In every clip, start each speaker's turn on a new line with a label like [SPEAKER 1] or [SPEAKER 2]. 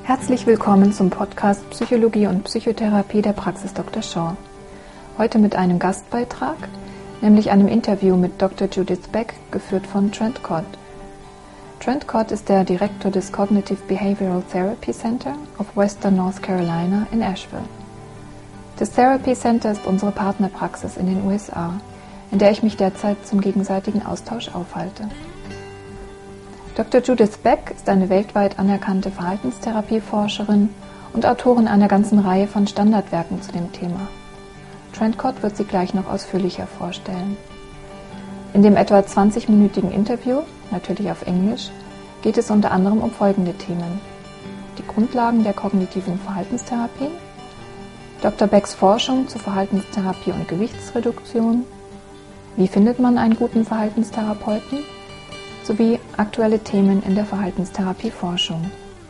[SPEAKER 1] Herzlich willkommen zum Podcast Psychologie und Psychotherapie der Praxis Dr. Shaw. Heute mit einem Gastbeitrag, nämlich einem Interview mit Dr. Judith Beck, geführt von Trent Codd. Trent Codd ist der Direktor des Cognitive Behavioral Therapy Center of Western North Carolina in Asheville. Das Therapy Center ist unsere Partnerpraxis in den USA, in der ich mich derzeit zum gegenseitigen Austausch aufhalte. Dr. Judith Beck ist eine weltweit anerkannte Verhaltenstherapieforscherin und Autorin einer ganzen Reihe von Standardwerken zu dem Thema. Trent Codd wird sie gleich noch ausführlicher vorstellen. In dem etwa 20-minütigen Interview, natürlich auf Englisch, geht es unter anderem um folgende Themen: die Grundlagen der kognitiven Verhaltenstherapie, Dr. Becks Forschung zu Verhaltenstherapie und Gewichtsreduktion, wie findet man einen guten Verhaltenstherapeuten, sowie aktuelle Themen in der Verhaltenstherapieforschung.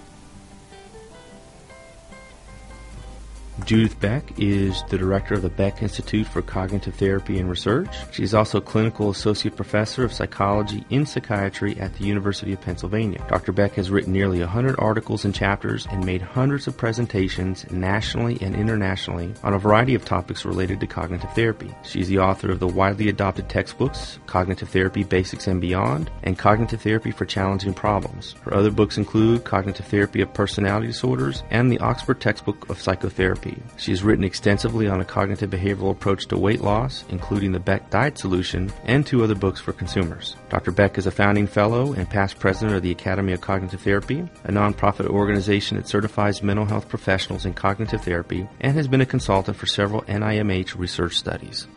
[SPEAKER 2] Judith Beck is the director of the Beck Institute for Cognitive Therapy and Research. She is also a clinical associate professor of psychology in psychiatry at the University of Pennsylvania. Dr. Beck has written nearly 100 articles and chapters and made hundreds of presentations nationally and internationally on a variety of topics related to cognitive therapy. She is the author of the widely adopted textbooks Cognitive Therapy Basics and Beyond and Cognitive Therapy for Challenging Problems. Her other books include Cognitive Therapy of Personality Disorders and the Oxford Textbook of Psychotherapy. She has written extensively on a cognitive behavioral approach to weight loss, including the Beck Diet Solution, and 2 other books for consumers. Dr. Beck is a founding fellow and past president of the Academy of Cognitive Therapy, a nonprofit organization that certifies mental health professionals in cognitive therapy, and has been a consultant for several NIMH research studies.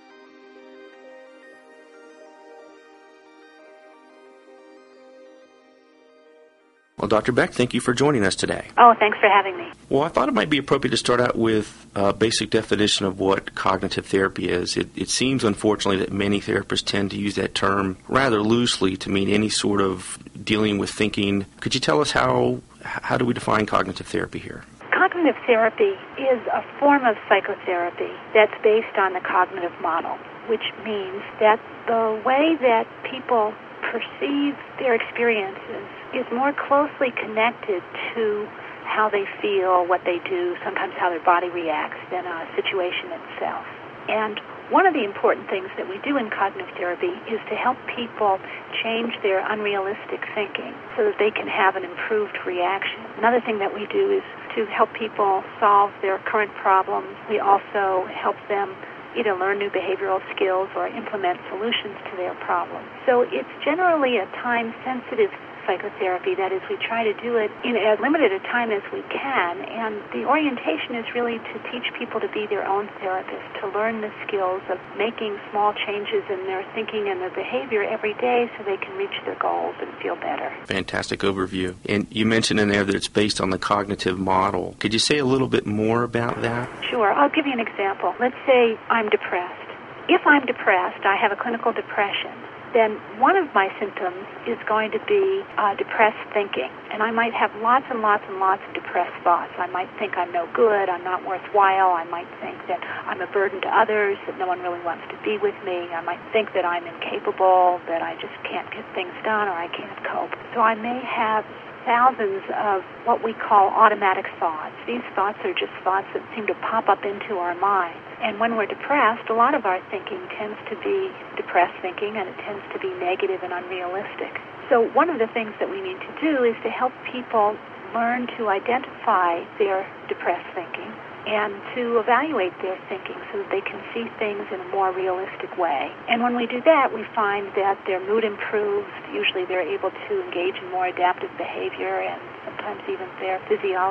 [SPEAKER 2] Well, Dr. Beck, thank you for joining us today.
[SPEAKER 3] Oh, thanks for having me.
[SPEAKER 2] Well, I thought it might be appropriate to start out with a basic definition of what cognitive therapy is. It seems, unfortunately, that many therapists tend to use that term rather loosely to mean any sort of dealing with thinking. Could you tell us how do we define cognitive therapy here?
[SPEAKER 3] Cognitive therapy is a form of psychotherapy that's based on the cognitive model, which means that the way that people perceive their experiences is more closely connected to how they feel, what they do, sometimes how their body reacts, than a situation itself. And one of the important things that we do in cognitive therapy is to help people change their unrealistic thinking so that they can have an improved reaction. Another thing that we do is to help people solve their current problems. We also help them either learn new behavioral skills or implement solutions to their problems. So it's generally a time-sensitive psychotherapy. That is, we try to do it in as limited a time as we can, and the orientation is really to teach people to be their own therapist, to learn the skills of making small changes in their thinking and their behavior every day so they can reach their goals and feel better.
[SPEAKER 2] Fantastic overview. And you mentioned in there that it's based on the cognitive model. Could you say a little bit more about that?
[SPEAKER 3] Sure. I'll give you an example. Let's say I'm depressed. If I'm depressed, I have a clinical depression, then one of my symptoms is going to be depressed thinking. And I might have lots and lots and lots of depressed thoughts. I might think I'm no good, I'm not worthwhile. I might think that I'm a burden to others, that no one really wants to be with me. I might think that I'm incapable, that I just can't get things done, or I can't cope. So I may have thousands of what we call automatic thoughts. These thoughts are just thoughts that seem to pop up into our minds. And when we're depressed, a lot of our thinking tends to be depressed thinking, and it tends to be negative and unrealistic. So one of the things that we need to do is to help people learn to identify their depressed thinking and to evaluate their thinking so that they can see things in a more realistic way. And when we do that, we find that their mood improves. Usually they're able to engage in more adaptive behavior, and sometimes even their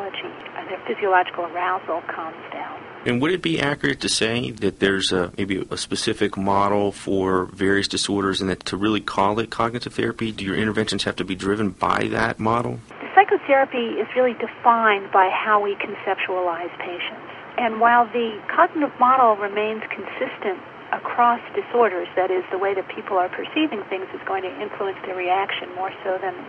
[SPEAKER 3] physiological arousal calms down.
[SPEAKER 2] And would it be accurate to say that there's maybe a specific model for various disorders and that to really call it cognitive therapy, do your interventions have to be driven by that model?
[SPEAKER 3] Psychotherapy is really defined by how we conceptualize patients. And while the cognitive model remains consistent across disorders, that is, the way that people are perceiving things is going to influence their reaction more so than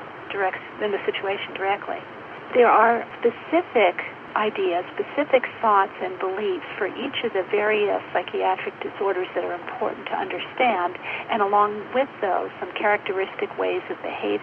[SPEAKER 3] the situation directly, there are specific ideas, specific thoughts and beliefs for each of the various psychiatric disorders that are important to understand, and along with those, some characteristic ways of behaving.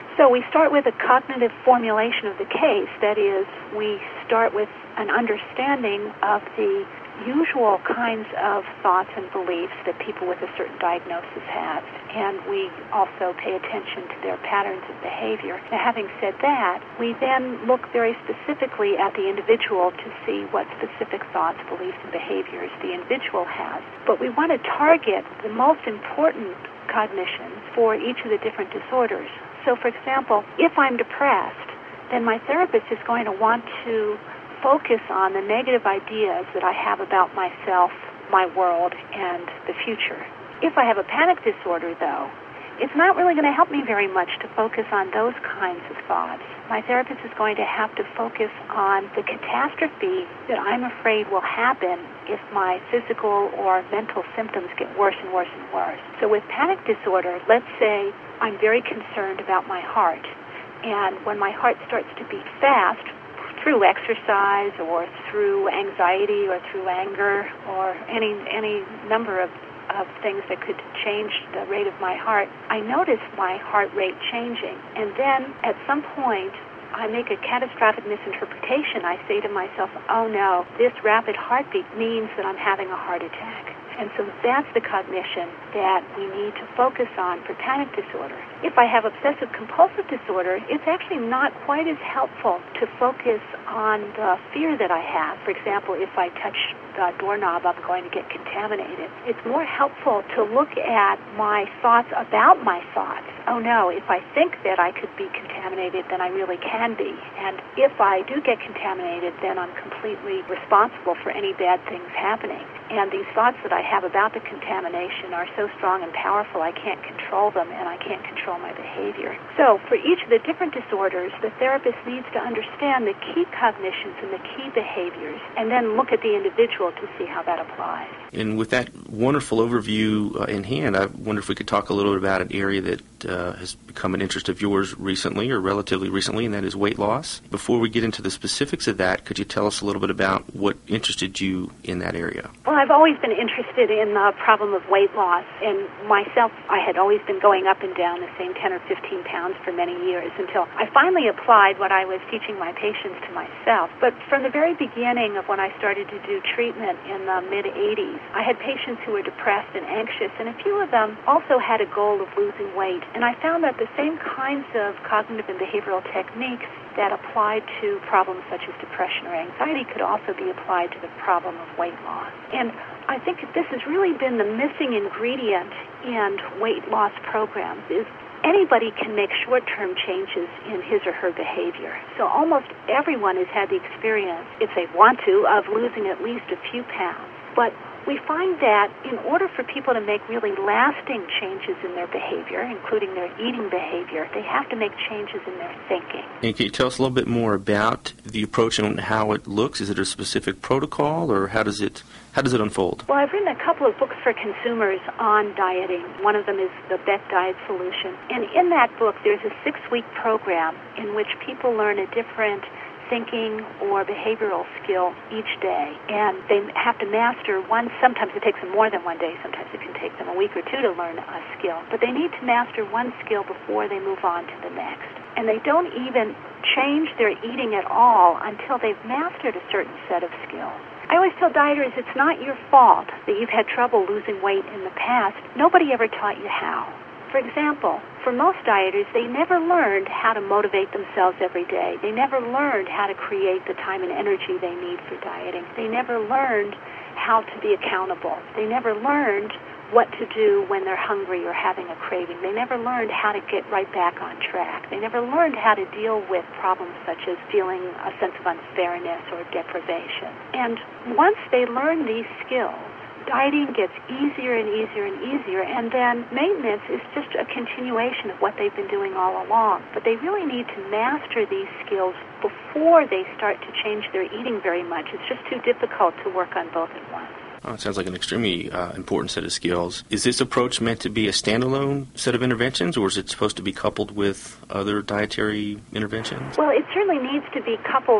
[SPEAKER 3] So we start with a cognitive formulation of the case. That is, we start with an understanding of the usual kinds of thoughts and beliefs that people with a certain diagnosis have, and we also pay attention to their patterns of behavior. Now, having said that, we then look very specifically at the individual to see what specific thoughts, beliefs, and behaviors the individual has. But we want to target the most important cognitions for each of the different disorders. So, for example, if I'm depressed, then my therapist is going to want to focus on the negative ideas that I have about myself, my world, and the future. If I have a panic disorder, though, it's not really going to help me very much to focus on those kinds of thoughts. My therapist is going to have to focus on the catastrophe that I'm afraid will happen if my physical or mental symptoms get worse and worse and worse. So with panic disorder, let's say I'm very concerned about my heart, and when my heart starts to beat fast, through exercise or through anxiety or through anger or any number of things that could change the rate of my heart, I notice my heart rate changing. And then at some point, I make a catastrophic misinterpretation. I say to myself, oh no, this rapid heartbeat means that I'm having a heart attack. And so that's the cognition that we need to focus on for panic disorder. If I have obsessive-compulsive disorder, it's actually not quite as helpful to focus on the fear that I have. For example, if I touch the doorknob, I'm going to get contaminated. It's more helpful to look at my thoughts about my thoughts. Oh no, if I think that I could be contaminated, then I really can be. And if I do get contaminated, then I'm completely responsible for any bad things happening. And these thoughts that I have about the contamination are so strong and powerful, I can't control them, and I can't control my behavior. So for each of the different disorders, the therapist needs to understand the key cognitions and the key behaviors, and then look at the individual to see how that applies.
[SPEAKER 2] And with that wonderful overview in hand, I wonder if we could talk a little bit about an area that has become an interest of yours recently, or relatively recently, and that is weight loss. Before we get into the specifics of that, could you tell us a little bit about what interested you in that area?
[SPEAKER 3] Well, I've always been interested in the problem of weight loss, and myself, I had always been going up and down the same 10 or 15 pounds for many years until I finally applied what I was teaching my patients to myself. But from the very beginning of when I started to do treatment in the mid-'80s, I had patients who were depressed and anxious, and a few of them also had a goal of losing weight. And I found that the same kinds of cognitive and behavioral techniques that applied to problems such as depression or anxiety could also be applied to the problem of weight loss. And I think this has really been the missing ingredient in weight loss programs, is anybody can make short-term changes in his or her behavior. So almost everyone has had the experience, if they want to, of losing at least a few pounds. But we find that in order for people to make really lasting changes in their behavior, including their eating behavior, they have to make changes in their thinking.
[SPEAKER 2] And can you tell us a little bit more about the approach and how it looks? Is it a specific protocol, or how does it unfold?
[SPEAKER 3] Well, I've written a couple of books for consumers on dieting. One of them is the Beck Diet Solution. And in that book, there's a 6-week program in which people learn a different thinking or behavioral skill each day, and they have to master one. Sometimes it takes them more than one day, sometimes it can take them a week or two to learn a skill, but they need to master one skill before they move on to the next. And they don't even change their eating at all until they've mastered a certain set of skills. I always tell dieters it's not your fault that you've had trouble losing weight in the past. Nobody ever taught you how. For example, for most dieters, they never learned how to motivate themselves every day. They never learned how to create the time and energy they need for dieting. They never learned how to be accountable. They never learned what to do when they're hungry or having a craving. They never learned how to get right back on track. They never learned how to deal with problems such as feeling a sense of unfairness or deprivation. And once they learn these skills, dieting gets easier and easier and easier, and then maintenance is just a continuation of what they've been doing all along. But they really need to master these skills before they start to change their eating very much. It's just too difficult to work on both at once.
[SPEAKER 2] Oh, it sounds like an extremely important set of skills. Is this approach meant to be a standalone set of interventions, or is it supposed to be coupled with other dietary interventions?
[SPEAKER 3] Well, it certainly needs to be coupled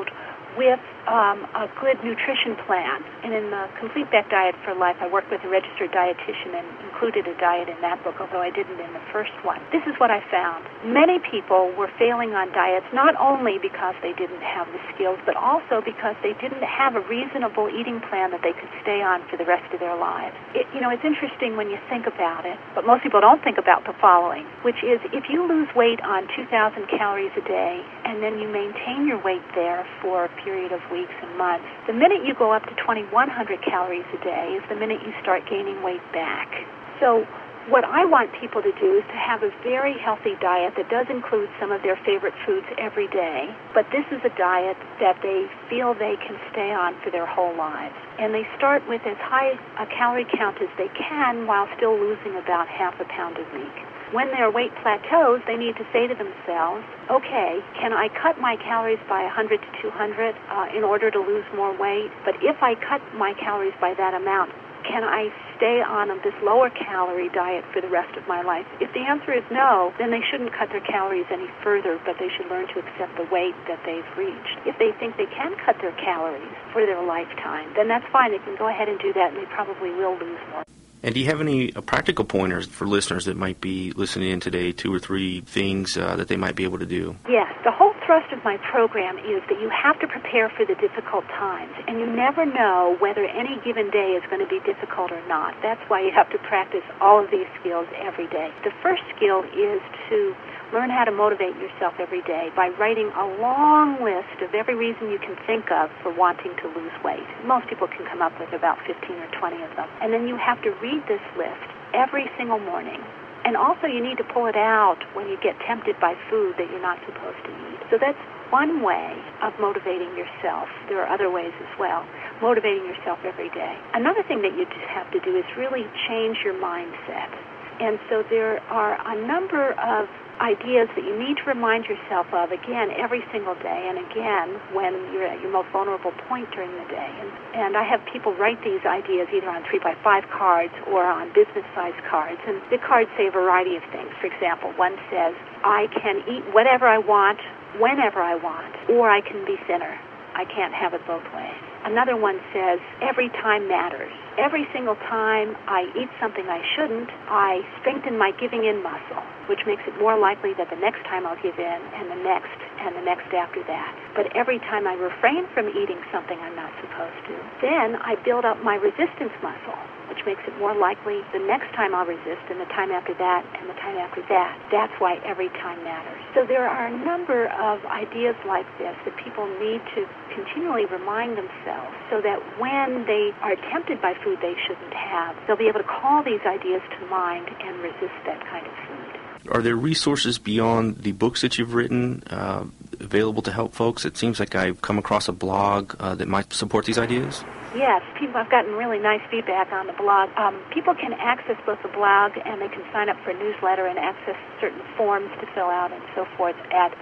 [SPEAKER 3] with a good nutrition plan. And in the Complete Beck Diet for Life, I worked with a registered dietitian and included a diet in that book, although I didn't in the first one. This is what I found. Many people were failing on diets not only because they didn't have the skills, but also because they didn't have a reasonable eating plan that they could stay on for the rest of their lives. It's interesting when you think about it, but most people don't think about the following, which is if you lose weight on 2,000 calories a day and then you maintain your weight there for a period of weeks and months, the minute you go up to 2,100 calories a day is the minute you start gaining weight back. So what I want people to do is to have a very healthy diet that does include some of their favorite foods every day, but this is a diet that they feel they can stay on for their whole lives. And they start with as high a calorie count as they can while still losing about half a pound a week. When their weight plateaus, they need to say to themselves, okay, can I cut my calories by 100 to 200 in order to lose more weight? But if I cut my calories by that amount, can I stay on this lower calorie diet for the rest of my life? If the answer is no, then they shouldn't cut their calories any further, but they should learn to accept the weight that they've reached. If they think they can cut their calories for their lifetime, then that's fine. They can go ahead and do that, and they probably will lose more.
[SPEAKER 2] And do you have any practical pointers for listeners that might be listening in today, 2 or 3 things that they might be able to do?
[SPEAKER 3] Yes. The whole thrust of my program is that you have to prepare for the difficult times, and you never know whether any given day is going to be difficult or not. That's why you have to practice all of these skills every day. The first skill is to learn how to motivate yourself every day by writing a long list of every reason you can think of for wanting to lose weight. Most people can come up with about 15 or 20 of them. And then you have to read this list every single morning. And also you need to pull it out when you get tempted by food that you're not supposed to eat. So that's one way of motivating yourself. There are other ways as well. Motivating yourself every day. Another thing that you just have to do is really change your mindset. And so there are a number of ideas that you need to remind yourself of, again, every single day, and again, when you're at your most vulnerable point during the day. And I have people write these ideas either on 3x5 cards or on business-sized cards, and the cards say a variety of things. For example, one says, I can eat whatever I want, whenever I want, or I can be thinner. I can't have it both ways. Another one says, every time matters. Every single time I eat something I shouldn't, I strengthen my giving in muscle, which makes it more likely that the next time I'll give in, and the next after that. But every time I refrain from eating something I'm not supposed to, then I build up my resistance muscle, which makes it more likely the next time I'll resist, and the time after that, and the time after that. That's why every time matters. So there are a number of ideas like this that people need to continually remind themselves so that when they are tempted by food they shouldn't have, they'll be able to call these ideas to mind and resist that kind of food.
[SPEAKER 2] Are there resources beyond the books that you've written available to help folks? It seems like I've come across a blog that might support these ideas.
[SPEAKER 3] Yes, I've gotten really nice feedback on the blog. People can access both the blog and they can sign up for a newsletter and access certain forms to fill out and so forth at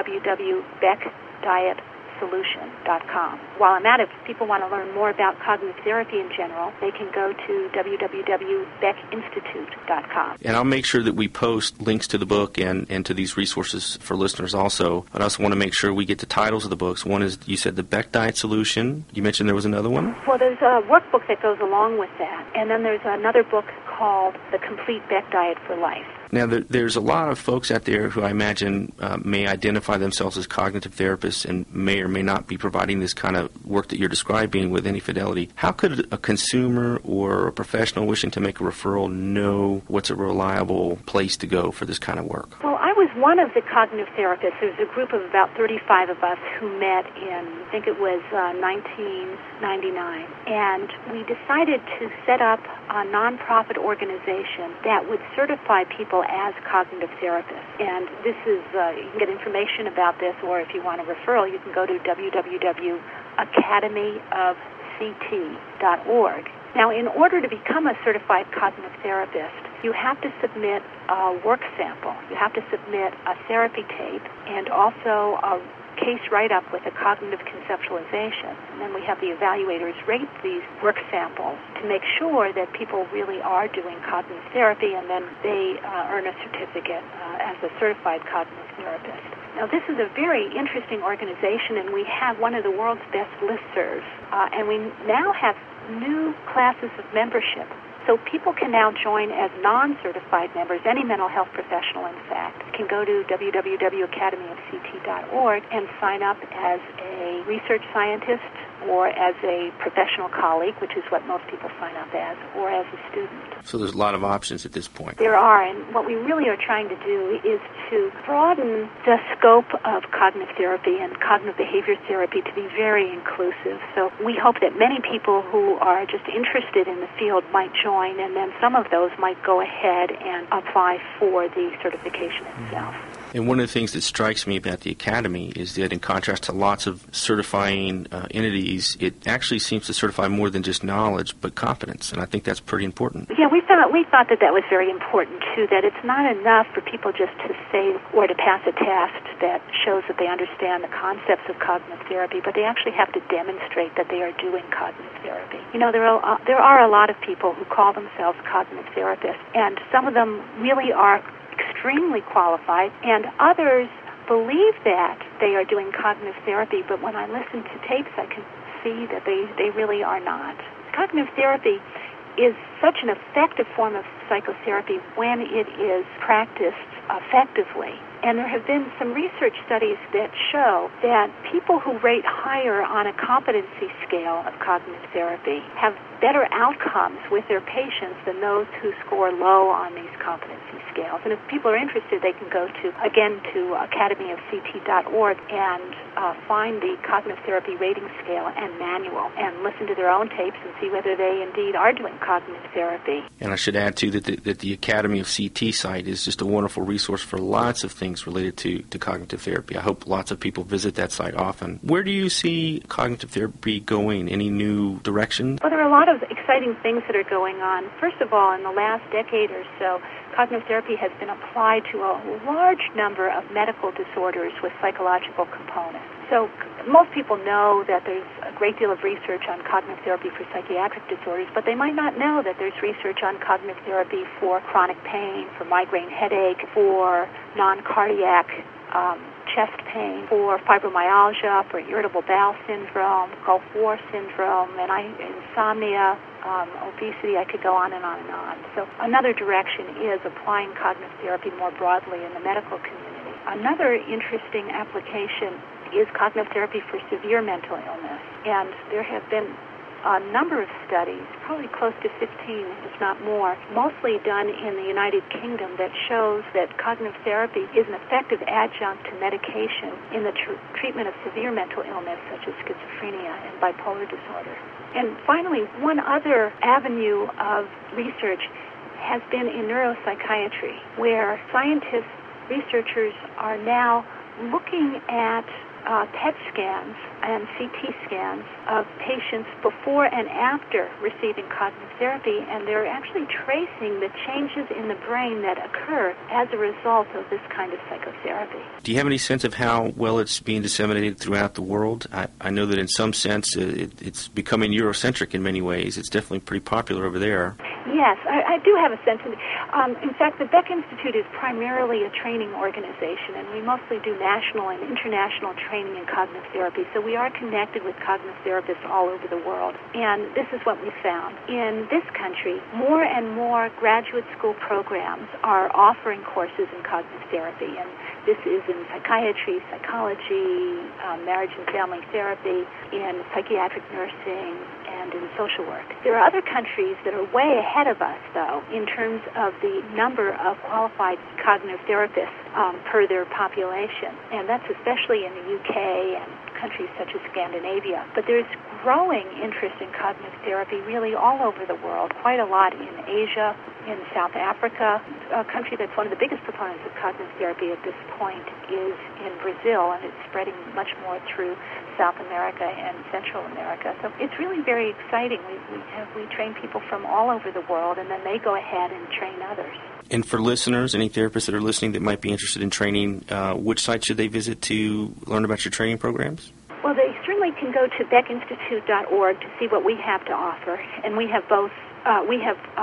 [SPEAKER 3] www.beckdietsolution.com. While I'm at it, if people want to learn more about cognitive therapy in general, they can go to www.beckinstitute.com.
[SPEAKER 2] And I'll make sure that we post links to the book and to these resources for listeners also. But I also want to make sure we get the titles of the books. One is, you said, The Beck Diet Solution. You mentioned there was another one?
[SPEAKER 3] Well, there's a workbook that goes along with that. And then there's another book called The Complete Beck Diet for Life.
[SPEAKER 2] Now, there's a lot of folks out there who I imagine may identify themselves as cognitive therapists and may or may not be providing this kind of work that you're describing with any fidelity. How could a consumer or a professional wishing to make a referral know what's a reliable place to go for this kind of work?
[SPEAKER 3] Well, I was one of the cognitive therapists. There was a group of about 35 of us who met in, I think it was 1999. And we decided to set up a nonprofit organization that would certify people as cognitive therapists. And this is, you can get information about this, or if you want a referral, you can go to www.academyofct.org. Now, in order to become a certified cognitive therapist, you have to submit a work sample. You have to submit a therapy tape and also a case write-up with a cognitive conceptualization. And then we have the evaluators rate these work samples to make sure that people really are doing cognitive therapy, and then they earn a certificate as a certified cognitive therapist. Now, this is a very interesting organization, and we have one of the world's best listservs, and we now have new classes of membership. So people can now join as non-certified members. Any mental health professional, in fact, can go to www.academyofct.org and sign up as a research scientist or as a professional colleague, which is what most people sign up as, or as a student.
[SPEAKER 2] So there's a lot of options at this point.
[SPEAKER 3] There are, and what we really are trying to do is to broaden the scope of cognitive therapy and cognitive behavior therapy to be very inclusive. So we hope that many people who are just interested in the field might join, and then some of those might go ahead and apply for the certification itself.
[SPEAKER 2] And one of the things that strikes me about the Academy is that in contrast to lots of certifying entities, it actually seems to certify more than just knowledge, but competence, and I think that's pretty important.
[SPEAKER 3] Yeah, we thought that was very important, too, that it's not enough for people just to say or to pass a test that shows that they understand the concepts of cognitive therapy, but they actually have to demonstrate that they are doing cognitive therapy. You know, there are a lot of people who call themselves cognitive therapists, and some of them really are extremely qualified, and others believe that they are doing cognitive therapy, but when I listen to tapes, I can see that they really are not. Cognitive therapy is such an effective form of psychotherapy when it is practiced effectively. And there have been some research studies that show that people who rate higher on a competency scale of cognitive therapy have better outcomes with their patients than those who score low on these competency scales. And if people are interested, they can go to academyofct.org and find the cognitive therapy rating scale and manual and listen to their own tapes and see whether they indeed are doing cognitive therapy.
[SPEAKER 2] And I should add, too, that the Academy of CT site is just a wonderful resource for lots of things related to cognitive therapy. I hope lots of people visit that site often. Where do you see cognitive therapy going? Any new directions?
[SPEAKER 3] Well, there are a lot of exciting things that are going on. First of all, in the last decade or so, cognitive therapy has been applied to a large number of medical disorders with psychological components. So most people know that there's a great deal of research on cognitive therapy for psychiatric disorders, but they might not know that there's research on cognitive therapy for chronic pain, for migraine headache, for non-cardiac chest pain, for fibromyalgia, for irritable bowel syndrome, Gulf War syndrome, and insomnia, obesity. I could go on and on and on. So another direction is applying cognitive therapy more broadly in the medical community. Another interesting application is cognitive therapy for severe mental illness, and there have been a number of studies, probably close to 15, if not more, mostly done in the United Kingdom, that shows that cognitive therapy is an effective adjunct to medication in the treatment of severe mental illness, such as schizophrenia and bipolar disorder. And finally, one other avenue of research has been in neuropsychiatry, where scientists, researchers are now looking at PET scans and CT scans of patients before and after receiving cognitive therapy, and they're actually tracing the changes in the brain that occur as a result of this kind of psychotherapy.
[SPEAKER 2] Do you have any sense of how well it's being disseminated throughout the world? I know that in some sense it's becoming Eurocentric in many ways. It's definitely pretty popular over there.
[SPEAKER 3] Yes, I do have a sense of it. In fact, the Beck Institute is primarily a training organization, and we mostly do national and international training in cognitive therapy, so we are connected with cognitive therapists all over the world. And this is what we found. In this country, more and more graduate school programs are offering courses in cognitive therapy, and this is in psychiatry, psychology, marriage and family therapy, in psychiatric nursing, and in social work. There are other countries that are way ahead of us, though, in terms of the number of qualified cognitive therapists per their population, and that's especially in the UK and countries such as Scandinavia. But there's growing interest in cognitive therapy really all over the world, quite a lot in Asia, in South Africa. A country that's one of the biggest proponents of cognitive therapy at this point is in Brazil, and it's spreading much more through South America and Central America. So it's really very exciting. We train people from all over the world, and then they go ahead and train others.
[SPEAKER 2] And for listeners, any therapists that are listening that might be interested in training, which site should they visit to learn about your training programs?
[SPEAKER 3] Well, they certainly can go to beckinstitute.org to see what we have to offer, and we have both. We have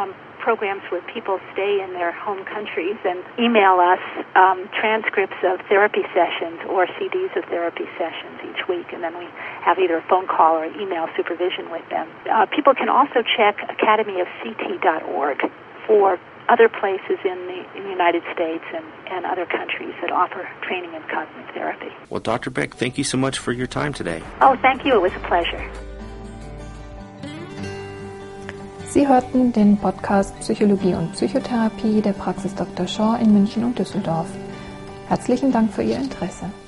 [SPEAKER 3] programs where people stay in their home countries and email us transcripts of therapy sessions or CDs of therapy sessions each week, and then we have either a phone call or email supervision with them. People can also check academyofct.org for other places in the United States and other countries that offer training in cognitive therapy.
[SPEAKER 2] Well, Dr. Beck, thank you so much for your time today.
[SPEAKER 3] Oh, thank you. It was a pleasure.
[SPEAKER 1] Sie hörten den Podcast Psychologie und Psychotherapie der Praxis Dr. Shaw in München und Düsseldorf. Herzlichen Dank für Ihr Interesse.